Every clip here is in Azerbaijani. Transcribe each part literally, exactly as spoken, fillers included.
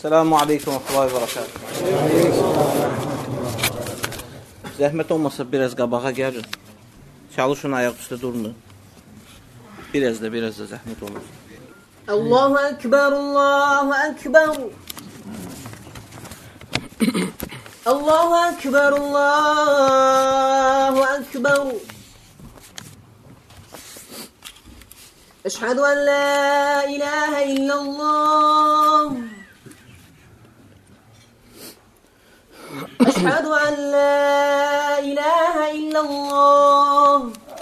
Selamun Aleyküm və Rahmetullahi və Berekatuhu. Zəhmət olmasa biraz qabağa gəlin. Çalışın ayaq üstə durmayın. Biraz da, biraz da zəhmət olmasa. Allahu Ekber, Allahu Ekber. Allahu Ekber, Allahu Ekber. Eşhedü en la ilahe illallah. أشهد أن لا إله إلا الله.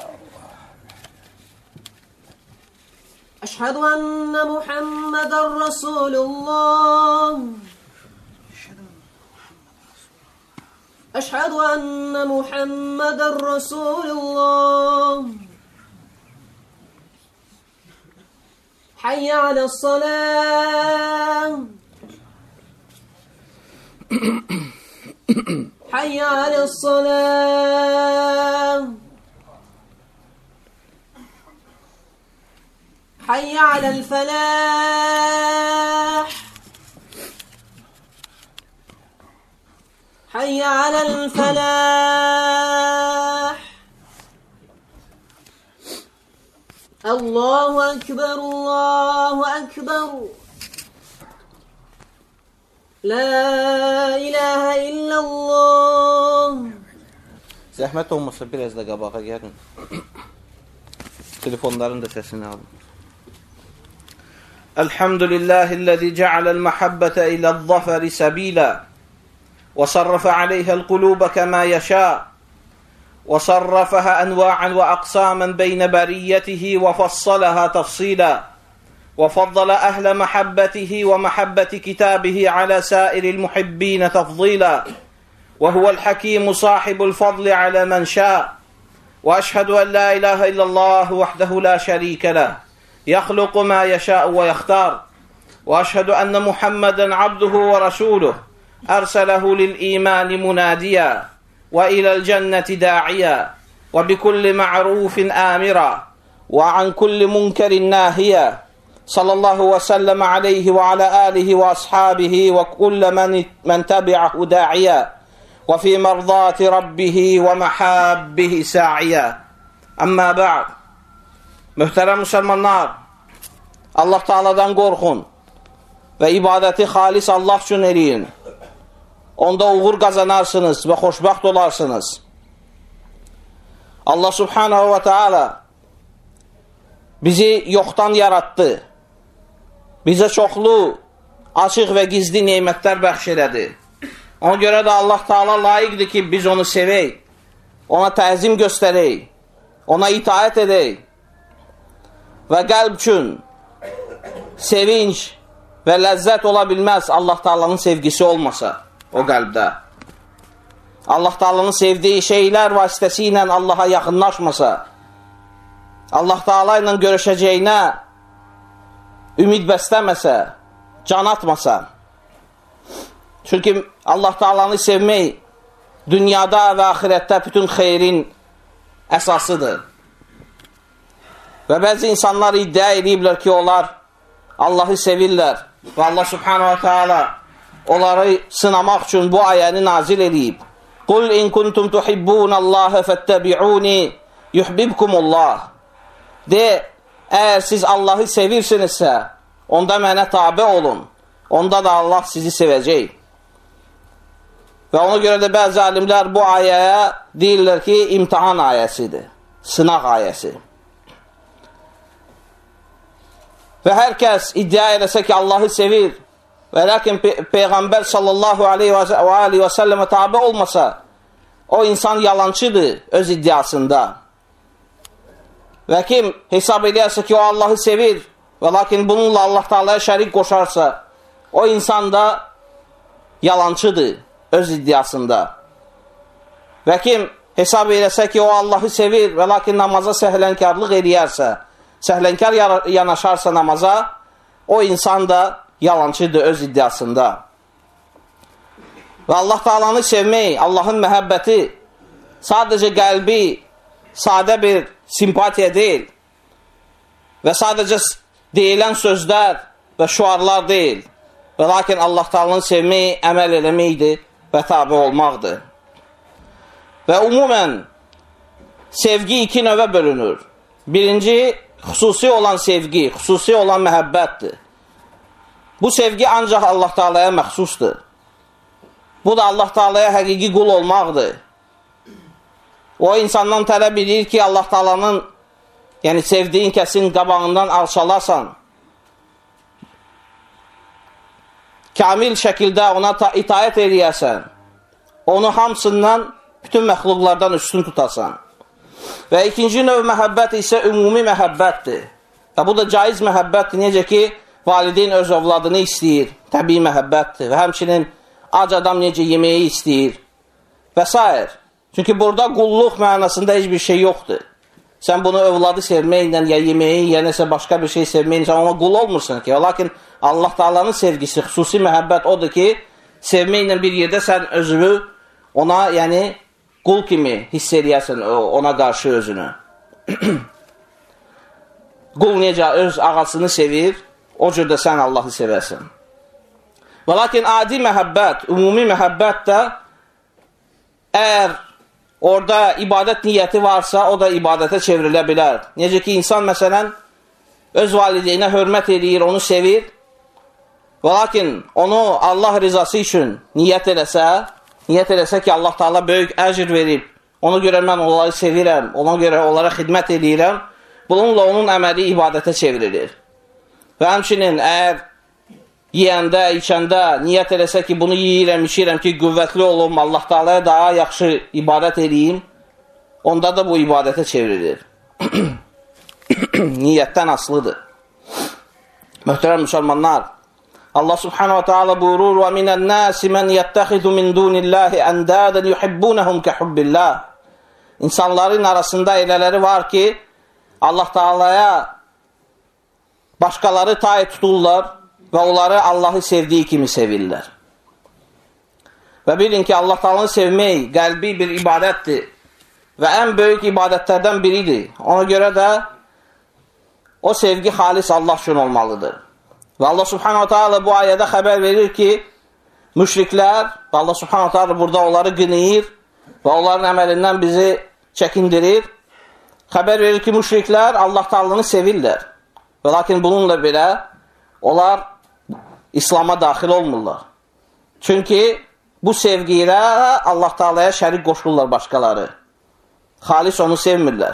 أشهد أن محمدا رسول الله. أشهد أن محمدا رسول الله. حي على الصلاة. حي على الصلاة. حي على الفلاح. حي على الفلاح. الله أكبر، الله أكبر. La ilahe illallah. Zəhmət olmasa biraz da qabağa gəlin. Telefonların da səsini alın. Elhamdülillahillazi cealel mahabbete ila'z-zafari sabila ve sarrafa aleyha'l quluba kema yasha ve sarrafaha anwa'an ve aqsaman beyne bariyyatihi ve fassalaha tafsila. وفضل أهل محبته ومحبة كتابه على سائر المحبين تفضيلا وهو الحكيم صاحب الفضل على من شاء وأشهد أن لا إله إلا الله وحده لا شريك له يخلق ما يشاء ويختار وأشهد أن محمدا عبده ورسوله أرسله للإيمان مناديا وإلى الجنة داعيا وبكل معروف آمرا وعن كل منكر ناهيا صلى الله وسلم عليه وعلى آله وأصحابه وكل من, من تبعه داعيا وفي مرضاة ربه ومحابه ساعيا أما بعد. Möhtərəm müsəlmanlar, Allah Taala'dan qorxun və ibadəti xalis Allah üçün eləyin. Onda uğur qazanarsınız və xoşbəxt olarsınız. Allah Subhanahu və Taala bizi yoxdan yarattı. Bizə çoxlu, açıq və gizli neymətlər bəxş elədi. Ona görə də Allah Taala layiqdir ki, biz onu sevək, ona təzim göstərək, ona itaət edək və qəlb üçün sevinç və ləzzət ola bilməz Allah Taala'nın sevgisi olmasa o qəlbdə. Allah Taala'nın sevdiyi şeylər vasitəsilə Allaha yaxınlaşmasa, Allah Taala ilə görüşəcəyinə ümid bəsləməsə, can atmasa. Çünki Allah Taala'nı sevmək dünyada və axirətdə bütün xeyrin əsasıdır. Və bəzi insanlar iddia ediblər ki, onlar Allahı sevirlər və Allah Subhanahu wa Taala onları sınamaq üçün bu ayəni nazil edib. Qul in kuntum tuhibbunallaha fattabi'uni yuhibbukumullah. De, əgər siz Allahı sevirsinizsə, onda mənə tabe olun. Onda da Allah sizi sevəcək. Və ona görə də bəzi alimlər bu ayəyə deyirlər ki, imtihan ayəsidir. Sınaq ayəsi. Və hər kəs iddia eləsə ki, Allahı sevir və lakin Pe Peyğəmbər sallallahu aleyhi və səlləmə tabe olmasa, o insan yalancıdır öz iddiasında. Və kim hesab edərsə ki, o Allahı sevir və lakin bununla Allah Taala'ya şərik qoşarsa, o insan da yalancıdır öz iddiasında. Və kim hesab edərsə ki, o Allahı sevir və lakin namaza səhlənkarlıq edərsə, səhlənkar yanaşarsa namaza, o insan da yalancıdır öz iddiasında. Və Allah Taala'nı sevmək, Allahın məhəbbəti sadəcə qəlbi, sadə bir simpatiya deyil və sadəcə deyilən sözlər və şuarlar deyil. Və lakin Allah Taala'nı sevmək, əməl eləməkdir və tabi olmaqdır. Və umumən sevgi iki növə bölünür. Birinci, xüsusi olan sevgi, xüsusi olan məhəbbətdir. Bu sevgi ancaq Allah Taala'ya məxsusdur. Bu da Allah Taala'ya həqiqi qul olmaqdır. O insandan tələb edir ki, Allah Taala'nın, yəni sevdiyin kəsin qabağından alçalasan, kamil şəkildə ona itaət edəyəsən, onu hamısından, bütün məxluqlardan üstün tutasan. Və ikinci növ məhəbbət isə ümumi məhəbbətdir. Və bu da caiz məhəbbətdir, necə ki, valideyn öz övladını istəyir, təbii məhəbbətdir. Və həmçinin ac adam necə yeməyi istəyir və s. Çünki burada qulluq mənasında heç bir şey yoxdur. Sən bunu övladı sevməklə, ya yeməyi, ya nəsə başqa bir şey sevməklə, sən ona qul olmursun ki. Lakin Allah Taala'nın sevgisi, xüsusi məhəbbət odur ki, sevməklə bir yerdə sən özünü ona, yəni qul kimi hiss edəyəsən ona qarşı özünü. Qul necə öz ağasını sevir, o cür də sən Allahı sevəsən. Və lakin adi məhəbbət, ümumi məhəbbət də əgər orada ibadət niyyəti varsa, o da ibadətə çevrilə bilər. Necə ki, insan məsələn, öz valideynə hörmət edir, onu sevir. Və lakin onu Allah rizası üçün niyyət eləsə, niyyət eləsə ki, Allah Taala böyük əcr verib, ona görə mən onları sevirəm, ona görə onlara xidmət edirəm, bununla onun əməli ibadətə çevrilir. Və həmçinin, əgər yiyəndə, içəndə niyyət eləsə ki, bunu yiyirəm, içirəm ki, qüvvətli olum, Allah Taala'ya daha yaxşı ibadət edeyim, onda da bu ibadətə çevrilir. Niyyətdən asılıdır. Möhtərəm müsəlmanlar, Allah Subhanahu wa Ta'ala buyurur: "Və minən-nasi men yettexizu min dunillahi andadan yuhibbunhum kehubbillah." İnsanların arasında elələri var ki, Allah Taala'ya başqaları tay tuturlar və onları Allahı sevdiyi kimi sevirlər. Və bilin ki, Allah Taala'nı sevmək qəlbi bir ibadətdir və ən böyük ibadətlərdən biridir. Ona görə də o sevgi xalis Allah üçün olmalıdır. Və Allah Subhanahu Taala bu ayədə xəbər verir ki, müşriklər, və Allah Subhanahu Taala burada onları qınayır və onların əməlindən bizi çəkindirir. Xəbər verir ki, müşriklər Allah Taala'nı sevirlər. Və lakin bununla belə onlar İslam'a daxil olmurlar. Çünki bu sevgiyə Allah Taala'ya şərik qoşurlar başqaları. Xalis onu sevmirlər.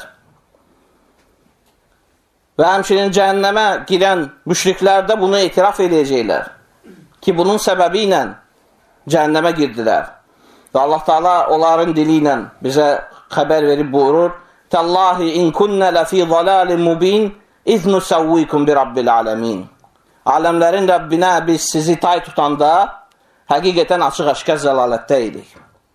Və həmçinin cəhənnəmə girən müşriklər də bunu etiraf edəcəklər. Ki, bunun səbəbi ilə cəhənnəmə girdilər. Və Allah Taala onların dili ilə bizə xəbər verib buyurur: "Təllahi in kunnə ləfi zəlalin mubin iz nusavvikum bi rabbil alamin." Aləmlərin Rəbbinə biz sizi tay tutanda həqiqətən açıq-aşkar zəlalətdə idik.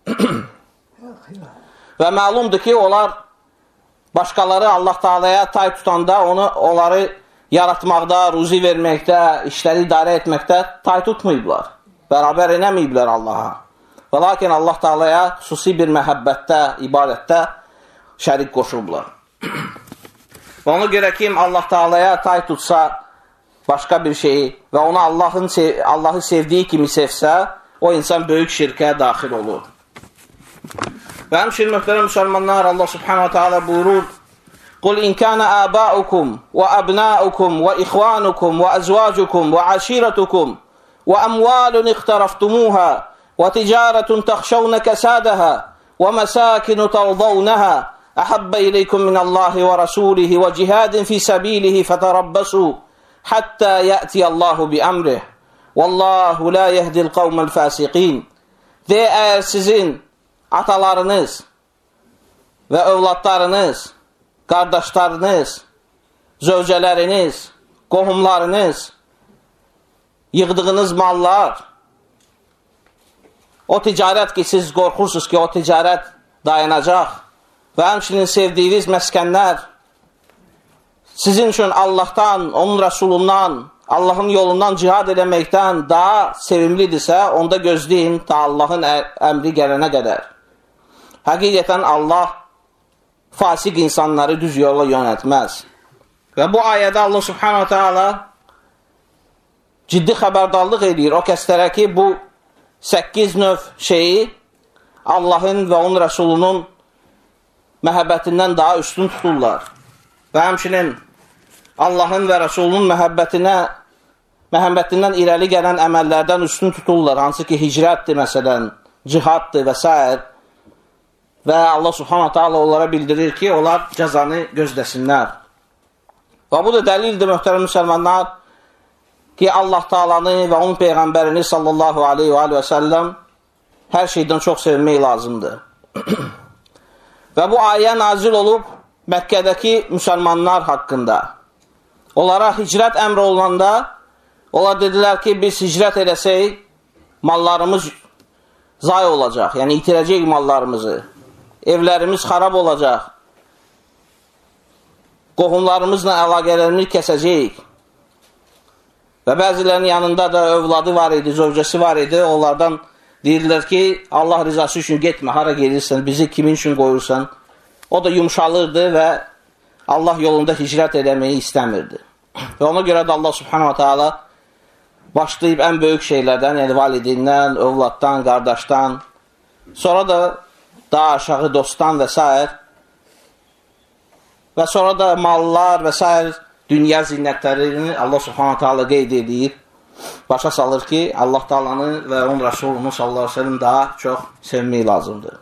Və məlumdur ki, onlar başqaları Allah Taala'ya tay tutanda onu, onları yaratmaqda, ruzi verməkdə, işləri idarə etməkdə tay tutmayıblar. Bərabər eləməyiblər Allaha. Və lakin Allah Taala'ya xüsusi bir məhəbbətdə, ibadətdə şərik qoşublar. Və ona görə kim Allah Taala'ya tay tutsa başqa bir şeyi və onu Allah'ın Allah'ı sevdiyi kimi sevsə, o insan böyük şirkə daxil olur. Və həmçinin möhtərəm müsəlmanlar, Allah Subhanahu Taala buyurur: "Qul in kana aba'ukum və abna'ukum və ikhwanukum və azwajukum və ashiratukum və amwalun iqtaraftumuha və ticaretun takhshawna kasadaha və masakin tardawnaha ahabba ilaykum min Allahi və rasulihi və cihadin fi sabilihi fatarabbasu hatta ya'ti Allahu bi amrih. Vallahu la yehdi'l qawmal fasiqin." De, əgər sizin atalarınız və övladlarınız, qardaşlarınız, zövcələriniz, qohumlarınız, yığdığınız mallar, o ticarət ki, siz qorxursunuz ki, o ticarət dayanacaq və həmçinin sevdiyiniz məskənlər sizin üçün Allahdan, onun Rəsulundan, Allahın yolundan cihad eləməkdən daha sevimlidirsə, onda gözləyin ta Allahın əmri gələnə qədər. Həqiqətən Allah fasik insanları düz yola yönəltməz. Və bu ayədə Allah Subhanahu Taala ciddi xəbərdarlıq edir o kəslərə ki, bu səkkiz növ şeyi Allahın və onun Rəsulunun məhəbbətindən daha üstün tuturlar. Və həmçinin Allahın və Rəsulunun məhəbbətinə, məhəbbətindən irəli gələn əməllərdən üstün tuturlar. Hansı ki, hicrətdir, məsələn, cihaddır və s. Və Allah subhanahu ta'ala onlara bildirir ki, onlar cəzanı gözləsinlər. Və bu da dəlildir, möhtərəm müsəlmanlar, ki, Allah Taalanı və onun Peyğəmbərini sallallahu aleyhi və, aleyhi və səlləm hər şeydən çox sevmək lazımdır. Və bu ayə nazil olub Məkkədəki müsəlmanlar haqqında. Onlara hicrət əmr olunanda, onlar dedilər ki, biz hicrət eləsək, mallarımız zay olacaq, yəni itirəcək mallarımızı. Evlərimiz xarab olacaq. Qohumlarımızla əlaqələrimizi kəsəcəyik. Və bəzilərinin yanında da övladı var idi, zövcəsi var idi. Onlardan deyirlər ki, Allah rizası üçün getmə, hara gelirsən, bizi kimin üçün qoyursan. O da yumşalırdı və Allah yolunda hicrət eləməyi istəmirdi. Və ona görə də Allah subhanahu wa ta'ala başlayıb ən böyük şeylərdən, yəni valideyindən, övladdan, qardaşdan, sonra da daha aşağı dostdan və s. Və sonra da mallar və s. dünya zinətlərini Allah subhanahu ta'ala qeyd edir. Başa salır ki, Allah Taalanı və onun Rəsulunu sallallahu aleyhi ve sellem daha çox sevmək lazımdır.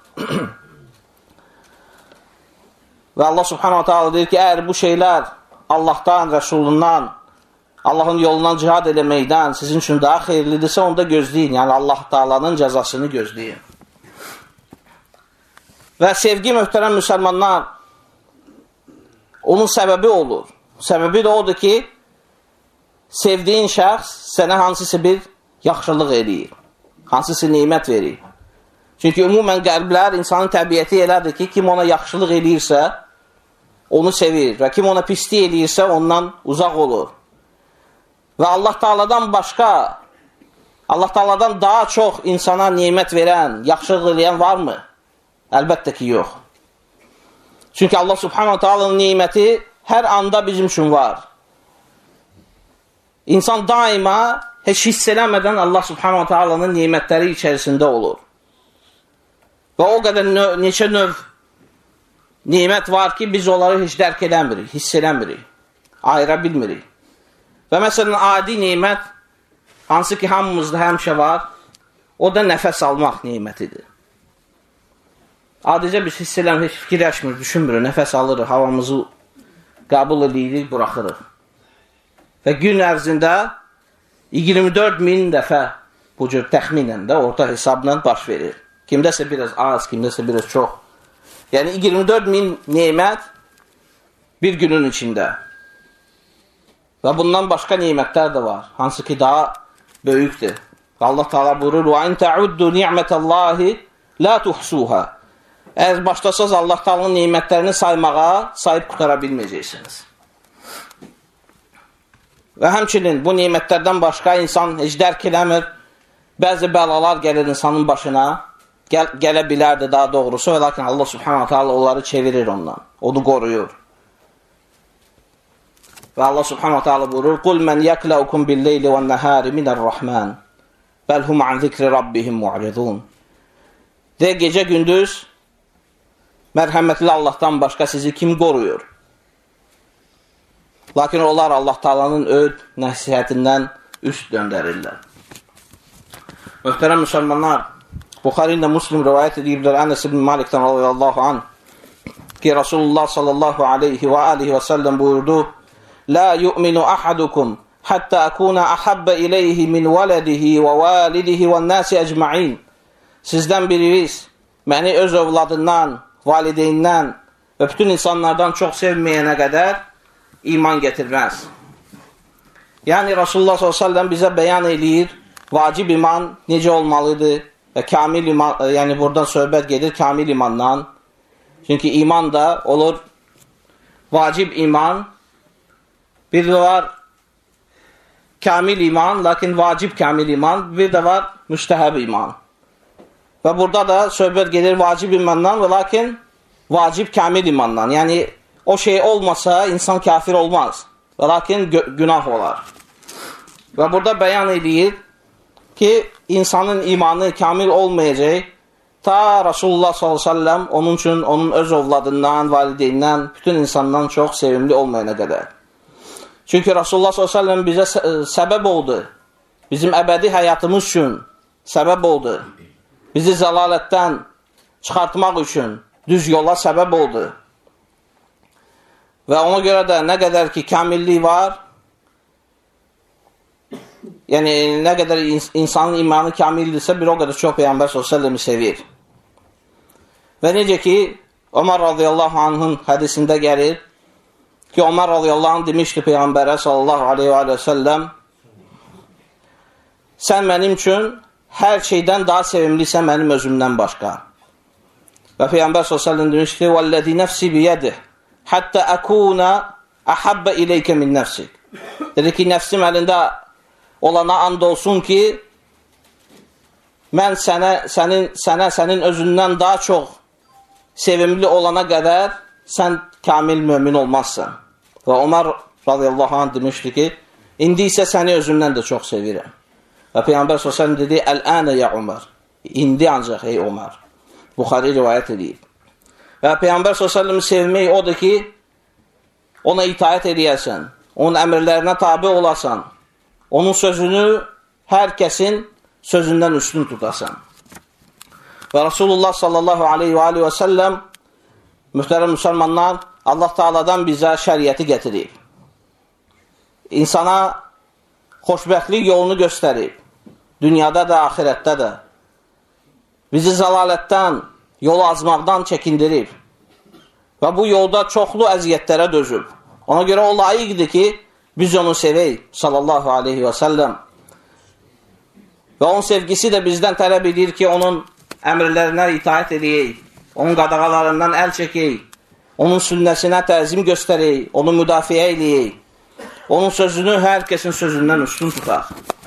Və Allah subhanahu ta'ala deyir ki, əgər bu şeylər Allahdan, Rəsulundan, Allahın yolundan cihad eləməkdən sizin üçün daha xeyirlidirsə, onda gözləyin. Yəni Allah Taalanın cəzasını gözləyin. Və sevgi, möhtərəm müsəlmanlar, onun səbəbi olur. Səbəbi də odur ki, sevdiyin şəxs sənə hansısa bir yaxşılıq eləyir, hansısa nimət verir. Çünki ümumən qəlblər, insanın təbiəti elədir ki, kim ona yaxşılıq eləyirsə, onu sevir və kim ona pislik eləyirsə, ondan uzaq olur. Və Allah Taala'dan başqa, Allah Taala'dan daha çox insana nimət verən, yaxşılıq eləyən varmı? Əlbəttə ki, yox. Çünki Allah Subhanahu Taala'nın niməti hər anda bizim üçün var. İnsan daima heç hiss eləmədən Allah Subhanahu Taala'nın nimətləri içərisində olur. Və o qədər növ, neçə növ nimət var ki, biz onları heç dərk eləmirik, hiss eləmirik, ayıra bilmirik. Və məsələn, adi nimət, hansı ki, hamımızda həmişə var, o da nəfəs almaq nimətidir. Adicə biz hiss eləmirik, heç fikirləşmirik, düşünmürük, nəfəs alırıq, havamızı qəbul edirik, buraxırıq. Və gün ərzində iyirmi dörd min dəfə bu cür təxminən də orta hesabla baş verir. Kimdəsə biraz az, kimdəsə biraz çox. Yəni iyirmi dörd min nimət bir günün içində. Və bundan başqa nimətlər də var, hansı ki daha böyükdür. Allah Teala buyurur: "Və in ta'uddu ni'metallahi la tuhsuha." Əgər başlasaz Allah Teala'nın nimətlərini saymağa, sayıb qutara bilməyəcəksiniz. Və həmçinin bu nimətlərdən başqa insan heç dərk eləmir. Bəzi bəlalar gəlir insanın başına, gəl gələ bilərdi daha doğrusu, və lakin Allah Subhanahu Teala onları çevirir ondan, onu qoruyur. Və Allah Subhanahu Teala buyurur: "Qul men yaklaukum bil-leyli ven-nahari minar-rahman, bel hum an zikri rabbihim mu'ridun." De, gecə gündüz mərhəmətli Allahdan başqa sizi kim qoruyur? Lakin onlar Allah Taala'nın öd nəsihətindən üst döndərirlər. Möhtərəm müsəlmanlar, Buxari ilə Müslim rivayət edirlər Ənes ibn Malikdən radiyallahu anh ki, Rasulullah sallallahu aleyhi və aleyhi və səlləm buyurdu: "La yu'minu ahadukum hatta akuna ahabba ileyhi min waladihi və validihi və nasi ecma'in." Sizdən biriniz məni öz övladından, valideynindən və bütün insanlardan çox sevməyənə qədər iman getirməz. Yəni Rasulullah sallallahu aleyhi ve sellem bizə bəyan eləyir, vacib iman necə olmalıdır və kamil iman, yəni buradan söhbət gedir kamil imandan. Çünki iman da olur vacib iman, bir də var kamil iman, lakin vacib kamil iman, bir də var müstəhəb iman. Və burada da söhbət gedir vacib imandan və lakin vacib kamil imandan. Yəni o şey olmasa insan kafir olmaz. Və lakin günah olar. Və burada bəyan edir ki, insanın imanı kamil olmayacaq ta Rasulullah sallallahu aleyhi ve sellem onun üçün, onun öz ovladından, valideyndən, bütün insandan çox sevimli olmayana qədər. Çünki Rasulullah sallallahu aleyhi ve sellem bizə səbəb oldu. Bizim əbədi həyatımız üçün səbəb oldu. Bizi zəlalətdən çıxartmaq üçün düz yola səbəb oldu. Və ona görə də nə qədər ki, kamillik var, yəni nə qədər insanın imanı kamildirsə, bir o qədər çox Peyğəmbər sallallahu əleyhi və səlləm sevir. Və necə ki, Ömər radiyallahu anh'ın hədisində gəlir ki, Ömər radiyallahu anh demişdi Peyğəmbərə sallallahu aleyhi və səlləm, sən mənim üçün hər şeydən daha sevimlisən mənim özümdən başqa. Və Peyğəmbər sallallahu aleyhi və səlləm demişdi, وَالَّذِي نَفْسِ بِيَدِهِ حَتَّى أَكُونَ أَحَبَّ إِلَيْكَ مِنْ نَفْسِكَ. Dedi ki, nəfsim əlində olana and olsun ki, mən sənə, sənin, sənə, sənin özündən daha çox sevimli olana qədər sən kamil mömin olmazsan. Və Ömər radiyallahu anh demişdi ki, indi isə səni özümdən də çox sevirəm. Və Peyğəmbər sallallahu əleyhi və səlləm dedi, Əl-ənə ya Ömər. İndi ancaq ey Ömər. Buxari rivayət edib. Və Peyğəmbər sallallahu əleyhi və səlləmi sevmək odur ki, ona itaət edəyəsən, onun əmrlərinə tabi olasan, onun sözünü hər kəsin sözündən üstün tutasan. Və Rasulullah sallallahu aleyhi və aleyhi və səlləm mühtərəm müsəlmanlar Allah Teala'dan bizə şəriəti gətirib. İnsana xoşbəxtlik yolunu göstərib. Dünyada da, axirətdə də. Bizi zəlalətdən, yolu azmaqdan çəkindirib. Və bu yolda çoxlu əziyyətlərə dözüb. Ona görə o layiqdir ki, biz onu sevək, sallallahu aleyhi və səlləm. Və onun sevgisi də bizdən tələb edir ki, onun əmrlərinə itaət edəyək, onun qadağalarından əl çəkək, onun sünnəsinə təzim göstərək, onu müdafiə edəyək, onun sözünü hər kəsin sözündən üstün tutaq.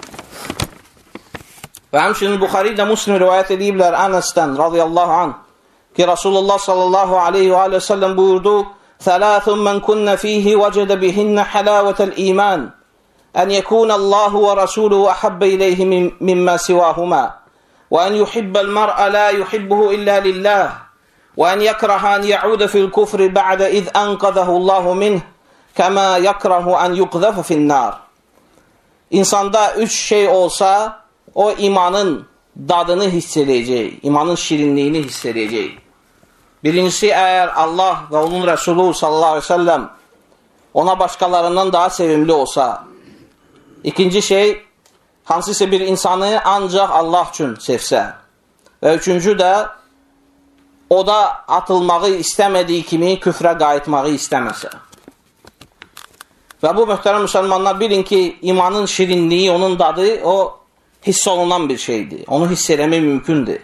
Və həmçinin Buxari ilə Müslim rivayət ediblər Ənəsdən radiyallahu anh ki, Rasulullah sallallahu aleyhi və aleyhi və səlləm buyurdu, Thələthun mən künnə fihi vəcədə bihinnə həlavətəl iman, ən yəkun Allahu və Rasuluhu əhəbbə iləyhi mimmə sivahuma, və ən yuhibbəl mər'ə la yuhibbuhu illə lillah, və ən yəkrəhə ən yəudə fil kufri bə'də iz ənqədəhu Allahu minh, kəmə yəkrəhu ən yuqdəfə finnər. İnsanda üç şey olsa, o imanın dadını hiss edəcək, imanın şirinliyini hiss edəcək. Birincisi, əgər Allah və onun Rəsulü sallallahu aleyhi ve sellem ona başqalarından daha sevimli olsa. İkinci şey, hansısa bir insanı ancaq Allah üçün sevsə. Və üçüncü də, o da atılmağı istəmədiyi kimi küfrə qayıtmağı istəməsə. Və bu möhtərəm müsəlmanlar bilin ki, imanın şirinliyi, onun dadı, o hiss olunan bir şeydir. Onu hiss eləmək mümkündür.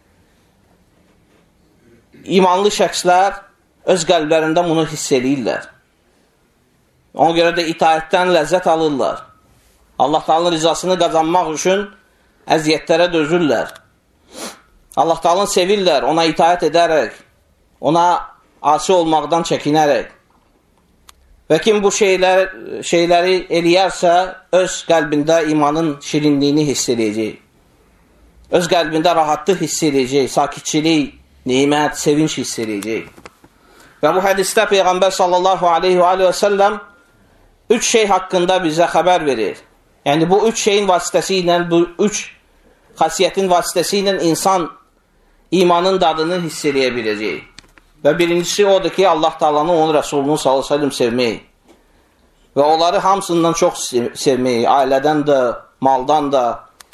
İmanlı şəxslər öz qəlblərində bunu hiss eləyirlər. Ona görə də itaətdən ləzzət alırlar. Allah Teala'nın rizasını qazanmaq üçün əziyyətlərə dözürlər. Allah Teala'nı sevirlər, ona itaət edərək, ona asi olmaqdan çəkinərək. Və kim bu şeylər, şeyləri eləyərsə, öz qəlbində imanın şirinliyini hiss edəcək. Öz qəlbində rahatlıq hiss edəcək, sakitçilik, nimət, sevinç hiss edəcək. Və bu hədisdə Peyğəmbər sallallahu aleyhi və səlləm üç şey haqqında bizə xəbər verir. Yəni bu üç şeyin vasitəsi ilə, bu üç xasiyyətin vasitəsi ilə insan imanın dadını hiss edə biləcək. Və birincisi odur ki, Allah Teala'nın, onun Rəsulunun sallallahu aleyhi və səlləm sevmək. Və onları hamısından çox sevmək, ailədən də, maldan da.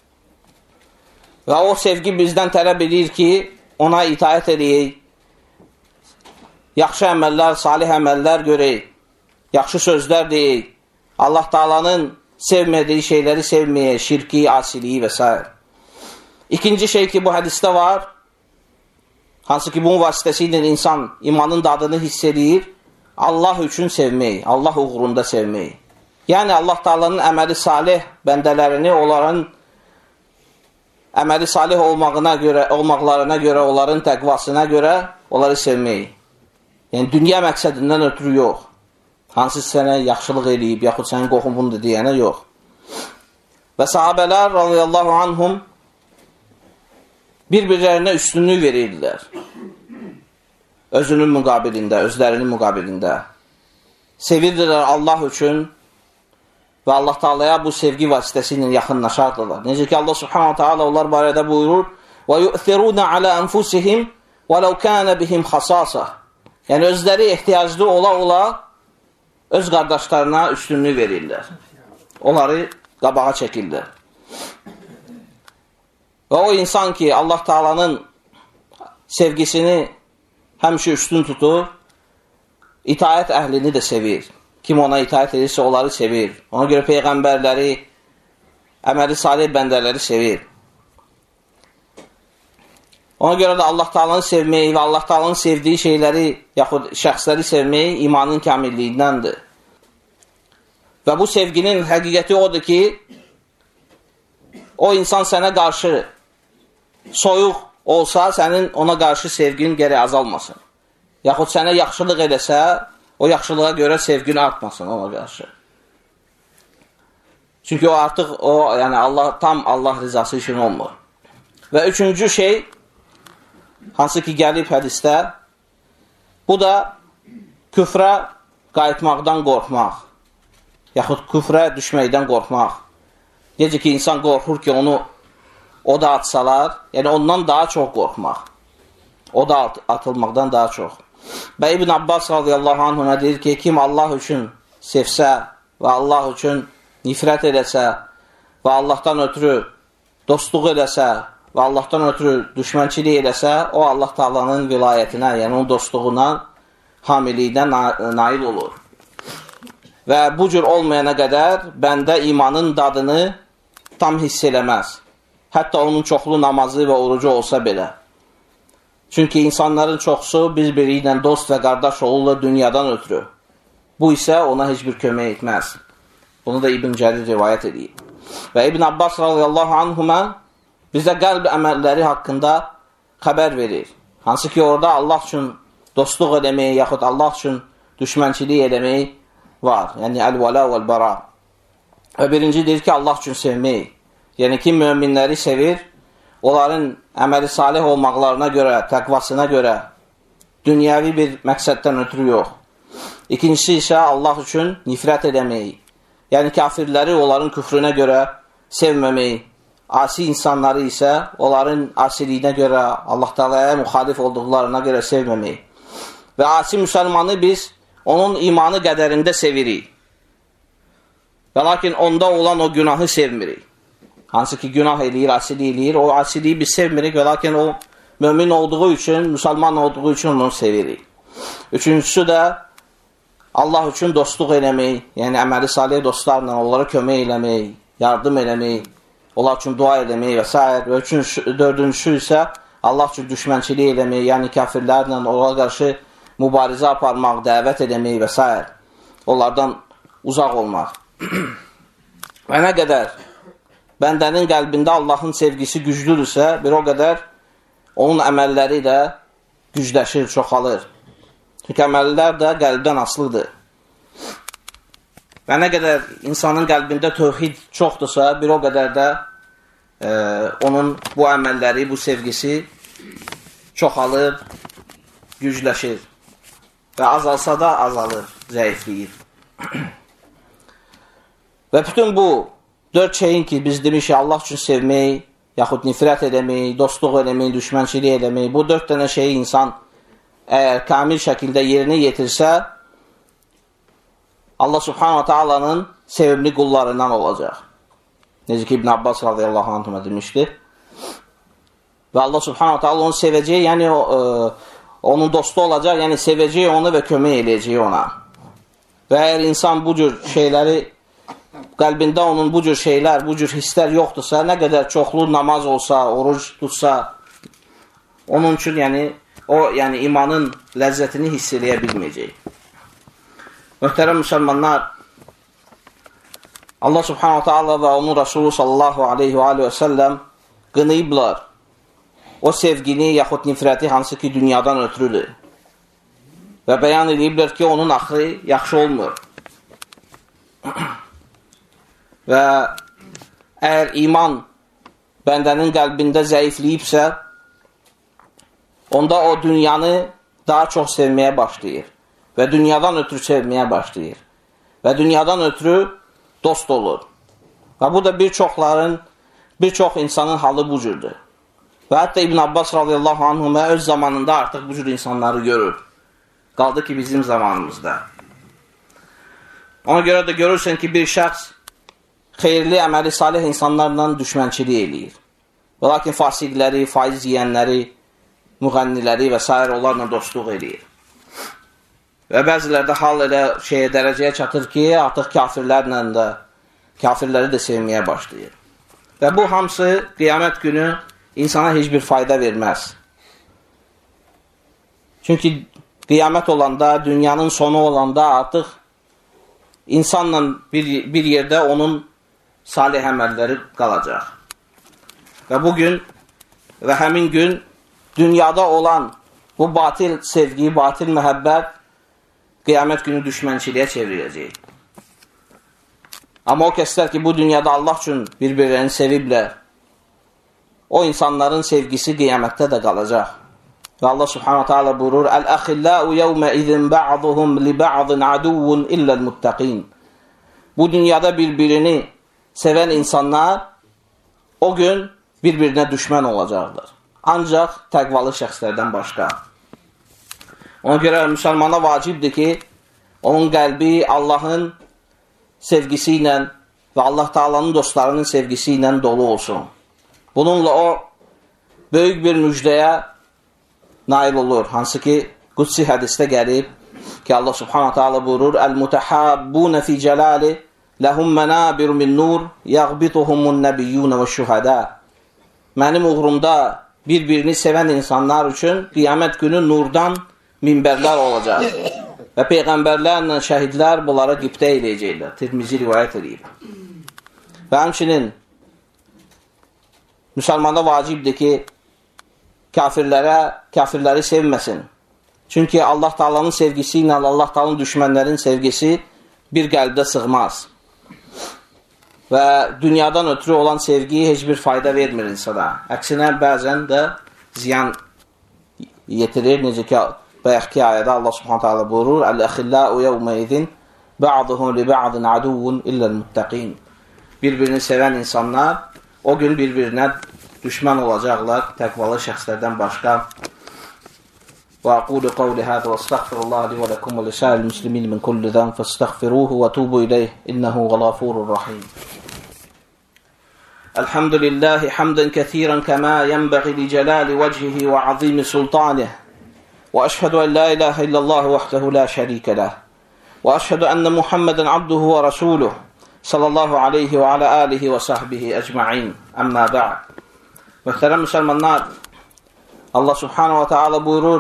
Və o sevgi bizdən tələb edir ki, ona itaət edək, yaxşı əməllər, salih əməllər görək, yaxşı sözlər deyək, Allah Teala'nın sevmədiyi şeyləri sevməyə, şirki, asiliyi və s. İkinci şey ki, bu hədisdə var, hansı ki, bunun vasitəsilə insan imanın dadını hiss edir, Allah üçün sevmək, Allah uğrunda sevmək. Yəni, Allah Teala'nın əməli salih bəndələrini, onların əməli salih olmağına görə, olmaqlarına görə, onların təqvasına görə onları sevmək. Yəni, dünya məqsədindən ötürü yox. Hansı sənə yaxşılıq eləyib, yaxud sənin qohumundur deyənə yox. Və sahabələr radiyallahu anhum bir-birlərinə üstünlük verirdilər. Özünün müqabilində, özlərinin müqabilində. Sevirdilər Allah üçün və Allah Taala'ya bu sevgi vasitəsilə yaxınlaşardılar. Necə ki Allah Subhanahu Taala onlar barədə buyurur: "Və yu'thiruna ala anfusihim walau kana bihim khasasa." Yəni özləri ehtiyaclı ola-ola öz qardaşlarına üstünlük verirlər. Onları qabağa çəkirlər. Və o insan ki Allah Taala'nın sevgisini həmişə üstün tutur, itaət əhlini də sevir. Kim ona itaət edirsə, onları sevir. Ona görə peyğəmbərləri, əməli salih bəndələri sevir. Ona görə də Allah Taala'nı sevməyi və Allah Taala'nın sevdiyi şeyləri, yaxud şəxsləri sevməyi imanın kamilliyindəndir. Və bu sevginin həqiqəti odur ki, o insan sənə qarşı soyuq olsa, sənin ona qarşı sevgin gərək azalmasın. Yaxud sənə yaxşılıq eləsə, o yaxşılığa görə sevgin artmasın ona qarşı. Çünki o artıq o, yəni Allah tam Allah rizası üçün olmur. Və üçüncü şey, hansı ki gəlib hədisdə, bu da küfrə qayıtmaqdan qorxmaq. Yaxud küfrə düşməkdən qorxmaq. Necə ki insan qorxur ki onu o da atsalar, yəni ondan daha çox qorxmaq. O da atılmaqdan daha çox. Və İbn Abbas radiyallahu anhuna deyir ki, kim Allah üçün sevsə və Allah üçün nifrət eləsə və Allahdan ötürü dostluq eləsə və Allahdan ötürü düşmənçilik eləsə, o Allah Taala'nın vilayətinə, yəni onun dostluğuna, hamiliyinə nail olur. Və bu cür olmayana qədər bəndə imanın dadını tam hiss eləməz. Hətta onun çoxlu namazı və orucu olsa belə. Çünki insanların çoxsu bir-biri ilə dost və qardaş olurlar dünyadan ötürü. Bu isə ona heç bir kömək etməz. Bunu da İbn Cərir rivayət edir. Və İbn Abbas radiyallahu anhuma bizə qəlb əməlləri haqqında xəbər verir. Hansı ki orada Allah üçün dostluq eləmək, yaxud Allah üçün düşmənçilik eləmək var. Yəni əl-vəla vəl-bəra. Və birinci deyir ki, Allah üçün sevmək. Yəni ki, möminləri sevir, onların əməli salih olmaqlarına görə, təqvasına görə, dünyəvi bir məqsəddən ötürü yox. İkincisi isə Allah üçün nifrət eləmək. Yəni kafirləri onların küfrünə görə sevməmək. Asi insanları isə onların asiliyinə görə, Allah Taala'ya müxalif olduqlarına görə sevməmək. Və asi müsəlmanı biz onun imanı qədərində sevirik. Və lakin onda olan o günahı sevmirik. Hansı ki günah eləyir, asili eləyir, o asiliyi biz sevmirik və lakin o mömin olduğu üçün, müsəlman olduğu üçün onu sevirik. Üçüncüsü də Allah üçün dostluq eləmək, yəni əməli salih dostlarla onlara kömək eləmək, yardım eləmək, onlar üçün dua eləmək və s. Və üçüncü, dördüncüsü isə Allah üçün düşmənçilik eləmək, yəni kafirlərlə onlara qarşı mübarizə aparmaq, dəvət eləmək və s. Onlardan uzaq olmaq. Və nə qədər bəndənin qəlbində Allahın sevgisi güclüdürsə, bir o qədər onun əməlləri də gücləşir, çoxalır. Çünki əməllər də qəlbdən asılıdır. Və nə qədər insanın qəlbində tövhid çoxdursa, bir o qədər də e, onun bu əməlləri, bu sevgisi çoxalır, gücləşir. Və azalsa da azalır, zəifləyir. Və bütün bu dörd şeyin ki, biz demişik Allah üçün sevmək, yaxud nifrət eləmək, dostluq eləmək, düşmənçilik eləmək, bu dörd dənə şeyi insan əgər kamil şəkildə yerinə yetirsə, Allah Subhanahu Taala'nın sevimli qullarından olacaq. Necə ki İbn Abbas radiyallahu anhuma demişdi. Və Allah Subhanahu Taala onu sevəcək, yəni o, e, onun dostu olacaq, yəni sevəcək onu və kömək eləyəcək ona. Və əgər insan bu cür şeyləri qəlbində onun bu cür şeylər, bu cür hisslər yoxdursa, nə qədər çoxlu namaz olsa, oruc tutsa, onun üçün yəni o yəni imanın ləzzətini hiss eləyə bilməyəcək. Möhtərəm müsəlmanlar, Allah Subhanahu Taala və onun Rasulü sallallahu aleyhi və aleyhi və səlləm qınayıblar o sevgini yaxud nifrəti hansı ki dünyadan ötürüdür. Və bəyan ediblər ki, onun axırı yaxşı olmur. Və əgər iman bəndənin qəlbində zəifləyibsə, onda o dünyanı daha çox sevməyə başlayır və dünyadan ötürü sevməyə başlayır və dünyadan ötürü dost olur. Və bu da bir çoxların, bir çox insanın halı bu cürdür. Və hətta İbn Abbas radiyallahu anhümə öz zamanında artıq bu cür insanları görür. Qaldı ki, bizim zamanımızda. Ona görə də görürsən ki, bir şəxs xeyirli, əməli, salih insanlarla düşmənçilik eləyir. Və lakin fasiqləri, faiz yiyənləri, müğənniləri və s. onlarla dostluq eləyir. Və bəzilərdə hal elə şeyə, dərəcəyə çatır ki, artıq kafirlərlə də, kafirləri də sevməyə başlayır. Və bu hamısı qiyamət günü insana heç bir fayda verməz. Çünki qiyamət olanda, dünyanın sonu olanda artıq insanla bir, bir yerdə onun salih əməlləri qalacaq. Və bugün və həmin gün dünyada olan bu batil sevgi, batil məhəbbət qiyamət günü düşmənçiliyə çevirəcək. Amma o kəslər ki, bu dünyada Allah üçün bir-birlərini seviblər, o insanların sevgisi qiyamətdə də qalacaq. Və Allah subhanahu ta'ala buyurur: "Əl-əxilləu yevmə izin ba'duhum li ba'din aduvun illəl muttaqin." Bu dünyada bir-birini sevən insanlar o gün bir-birinə düşmən olacaqdır. Ancaq təqvalı şəxslərdən başqa. Ona görə müsəlmana vacibdir ki, onun qəlbi Allahın sevgisi ilə və Allah Taala'nın dostlarının sevgisi ilə dolu olsun. Bununla o böyük bir müjdəyə nail olur. Hansı ki, qudsi hədisdə gəlib ki, Allah subhanahu ta'ala buyurur: "Əl-mutahabbun fi celali lahum manabir min nur yaghbituhumun nabiyyun və şuhada." Mənim uğrumda bir-birini sevən insanlar üçün qiyamət günü nurdan minbərlər olacaq. Və peyğəmbərlərlə şəhidlər bunlara qibtə eləyəcəklər. Tirmizi rivayət edib. Və həmçinin müsəlmana vacibdir ki, kafirlərə, kafirləri sevməsin. Çünki Allah Taala'nın sevgisi ilə Allah Taala'nın düşmənlərin sevgisi bir qəlbdə sığmaz. Və dünyadan ötürü olan sevgi heç bir fayda vermir insana. Əksinə bəzən də ziyan yetirir. Necə ki, bayaqki ayədə Allah subhanahu ta'ala buyurur: "Əl-əxilləu yevmə izin ba'duhum li ba'din aduvun illəl muttaqin." Bir-birini sevən insanlar o gün bir-birinə düşmən olacaqlar, təqvalı şəxslərdən başqa. Və aqulu qavli hədə və estəğfirullah li və ləkum və lisa'il muslimin min kulli zəm fəstəğfiruhu və tubu iləyh innəhu ğafurur rahim. Elhamdülillahi hamdan kəsiran kəmə yənbəği li cəlali vəchihi və azimi sultanih. Və əşhədu ən la ilahə illallah vəhdəhu la şərikə ləh. Və əşhədu ənə Muhammedən abduhu və rasuluh sallallahu aleyhi və alə alihi və sahbihi əcma'in. Əmmə ba'd. Möhtərəm müsəlmanlar, Allah subhanahu wa ta'ala buyurur: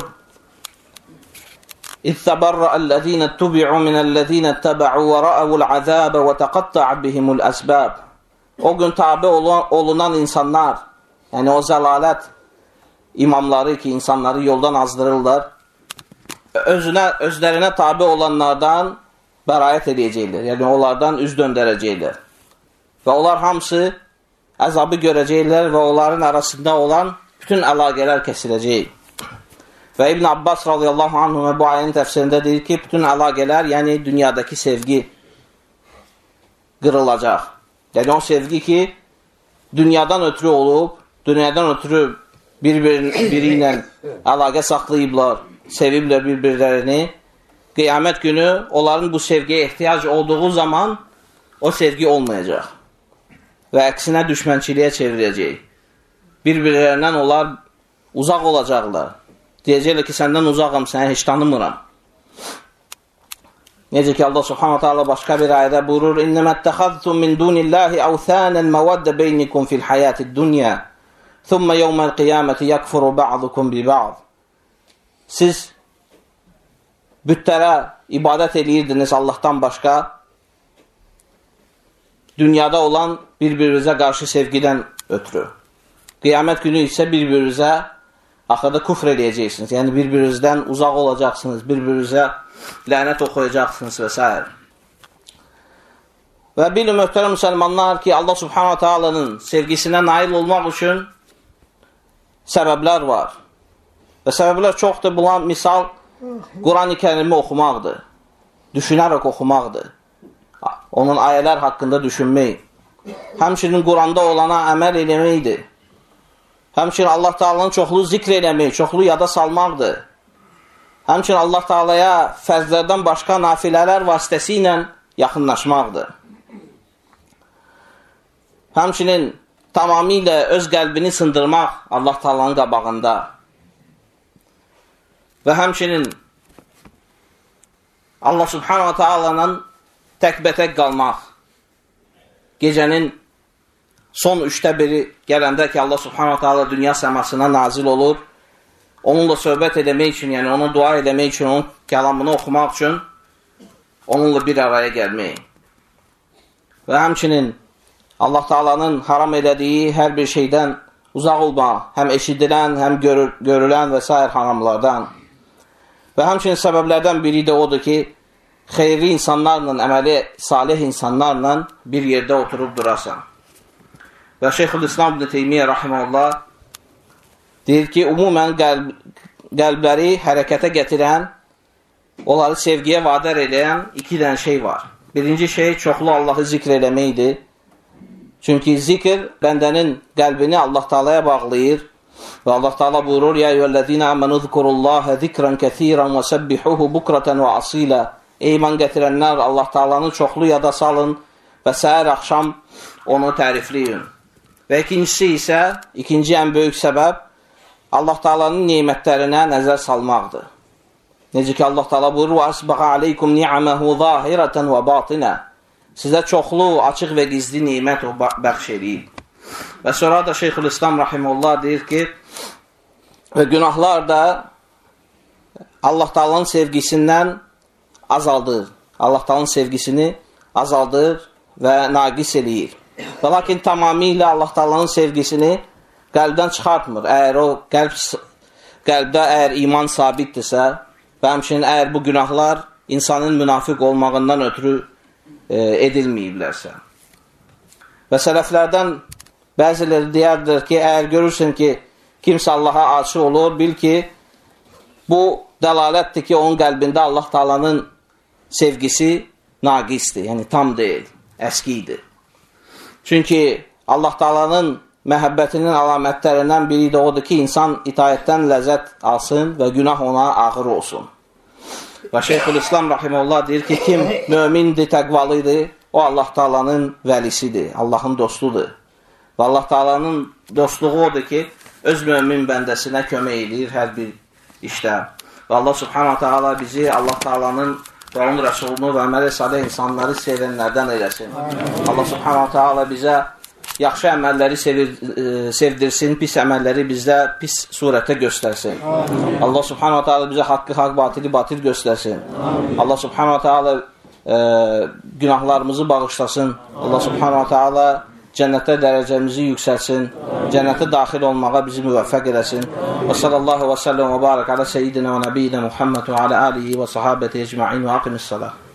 "İztəbərrə'əl-ləzīnə tubi'u minəl-ləzīnə təbə'u və rə'əvul-əzəbə və təqattə'ə bihimul-əsbəb." O gün tabi olunan insanlar, yəni o zəlalət imamları ki, insanları yoldan azdırırlar, özünə, özlərinə tabi olanlardan bərayət edəcəklər, yəni onlardan üz döndərəcəklər. Və onlar hamısı əzabı görəcəklər və onların arasında olan bütün əlaqələr kəsiləcək. Və İbn Abbas radiyallahu anhümə bu ayənin təfsirində deyir ki, bütün əlaqələr, yəni dünyadakı sevgi qırılacaq. Yəni o sevgi ki, dünyadan ötürü olub, dünyadan ötürü bir-biri ilə əlaqə saxlayıblar, seviblər bir-birlərini. Qiyamət günü onların bu sevgiyə ehtiyac olduğu zaman o sevgi olmayacaq. Və əksinə düşmənçiliyə çevirəcək. Bir-birlərindən onlar uzaq olacaqlar. Deyəcəklər ki, səndən uzaqam, səni heç tanımıram. Necə ki, Allah subhanahu ta'ala başqa bir ayədə buyurur: "İnnəməttəxəztum min dunillahi əvthənən məvəddə beynikum fil həyatid dünya, thumma yevməl qiyaməti yəkfuru ba'dukum bi ba'd." Siz bütlərə ibadət edirdiniz Allahdan başqa, dünyada olan bir-birinizə qarşı sevgidən ötürü. Qiyamət günü isə bir-birinizə axırda küfr edəcəksiniz. Yəni bir-birinizdən uzaq olacaqsınız, bir-birinizə lənət oxuyacaqsınız və s. Və bilin möhtərəm müsəlmanlar ki, Allah subhanahu ta'alanın sevgisinə nail olmaq üçün səbəblər var. Və səbəblər çoxdur. Buna misal Quran-ı Kərimi oxumaqdır. Düşünərək oxumaqdır. Onun ayələr haqqında düşünmək. Həmçinin Quranda olana əməl eləməkdir. Həmçinin Allah Taala'nın çoxlu zikr eləmək, çoxlu yada salmaqdır. Həmçinin Allah Taala'ya fərzlərdən başqa nafilələr vasitəsilə yaxınlaşmaqdır. Həmçinin tamamilə öz qəlbini sındırmaq Allah Taala'nın qabağında. Və həmçinin Allah Subhanahu Taala'nın təkbətək qalmaq. Gecənin son üçdə biri gələndə ki, Allah Subhanahu Taala dünya səmasına nazil olur, onunla söhbət eləmək üçün, yəni ona dua eləmək üçün, onun kəlamını oxumaq üçün onunla bir araya gəlmək. Və həmçinin Allah Taala'nın haram elədiyi hər bir şeydən uzaq olmaq, həm eşidilən, həm görül görülən və s. haramlardan. Və həmçinin səbəblərdən biri də odur ki, xeyirli insanlarla, əməli salih insanlarla bir yerdə oturub durasan. Və Şeyxülislam İbn Teymiyyə rahimehullah deyir ki, umumən qəlb, qəlbləri hərəkətə gətirən, onları sevgiyə vadar edən iki dənə şey var. Birinci şey, çoxlu Allahı zikr eləməkdir. Çünki zikr bəndənin qəlbini Allah Taala'ya bağlayır. Və Allah Taala buyurur: "Ya eyyuhellezine amenu zkurullaha zikran kesiran ve sebbihuhu bukratan ve asila." Ey iman gətirənlər, Allah Taala'nı çoxlu yada salın və səhər axşam onu tərifləyin. Və ikincisi isə, ikinci ən böyük səbəb Allah Taala'nın nemətlərinə nəzər salmaqdır. Necə ki Allah Taala buyurur: "Asbağa aleykum ni'amahu zahiratan və batina." Sizə çoxlu, açıq və gizli nemət o bəxş edib. Və sonra da Şeyxülislam rahimehullah deyir ki, və günahlar da Allah Taala'nın sevgisindən azaldır. Allah Taala'nın sevgisini azaldır və naqis eləyir. Və lakin tamamilə Allah Taala'nın sevgisini qəlbdən çıxartmır. Əgər o qəlb, qəlbdə əgər iman sabitdirsə və həmçinin əgər bu günahlar insanın münafiq olmağından ötürü e, edilməyiblərsə. Və sələflərdən bəziləri deyərdir ki, əgər görürsən ki, kimsə Allaha aşiq olur, bil ki, bu dəlalətdir ki, onun qəlbində Allah Taala'nın sevgisi naqisdir, yəni tam deyil, əskidir. Çünki Allah Taala'nın məhəbbətinin əlamətlərindən biri də odur ki, insan itaətdən ləzzət alsın və günah ona ağır olsun. Və Şeyxülislam rahimehullah deyir ki, kim mömindir, təqvalıdır, o Allah Taala'nın vəlisidir, Allahın dostudur. Və Allah Taala'nın dostluğu odur ki, öz mömin bəndəsinə kömək edir hər bir işdə. Və Allah Subhanahu Taala bizi Allah Taala'nın və onun rəsulunu və əməli salih insanları sevənlərdən eləsin. Allah Subhanahu Taala bizə yaxşı əməlləri sevir, e, sevdirsin, pis əməlləri bizdə pis surətdə göstərsin. Allah Subhanahu Taala bizə haqqı haqq, batili batil göstərsin. Allah Subhanahu Taala e, günahlarımızı bağışlasın. Allah Subhanahu Taala cənnətə dərəcəmizi yüksəlsin, cənnətə daxil olmağa bizi müvəffəq eləsin. Və sallallahu və səlləm və barək alə seyyidina və nəbiyyina Muhammed və alə alihi və sahabəti ecma'in və aqimissalah.